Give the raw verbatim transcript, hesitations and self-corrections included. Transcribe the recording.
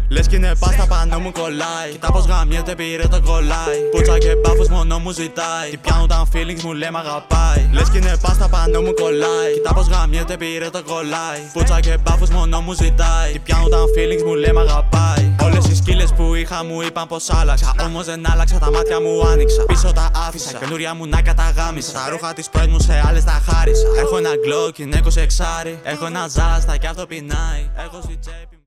Λες κι είναι πάστα πάνω μου κολλάει. Κοιτά πως γαμιέται πήρε το κολλάει. Πούτσα και μπάφους μόνο μου ζητάει. Τι πιάνω τα feelings μου λέει μ' αγαπάει. Λες κι είναι πάστα πάνω μου κολλάει. Κοιτά πως γαμιέται πήρε το κολλάει. Πούτσα και μπάφους μόνο μου ζητάει. Τι πιάνω τα feelings μου λέει μ' αγαπάει. Όλες οι σκύλες που είχα μου είπαν πως άλλαξα. Όμως δεν άλλαξα, τα μάτια μου άνοιξα. Πίσω τα άφησα, καινούρια μου να καταγάμισα. Τα ρούχα της πρώην μου σε άλλες τα χάρισα. Έχω ένα γκλοκ, είναι είκοσι εξάρι. Έχω ένα ζάστα κι αυτό πεινάει. Έχω στη τσέπη.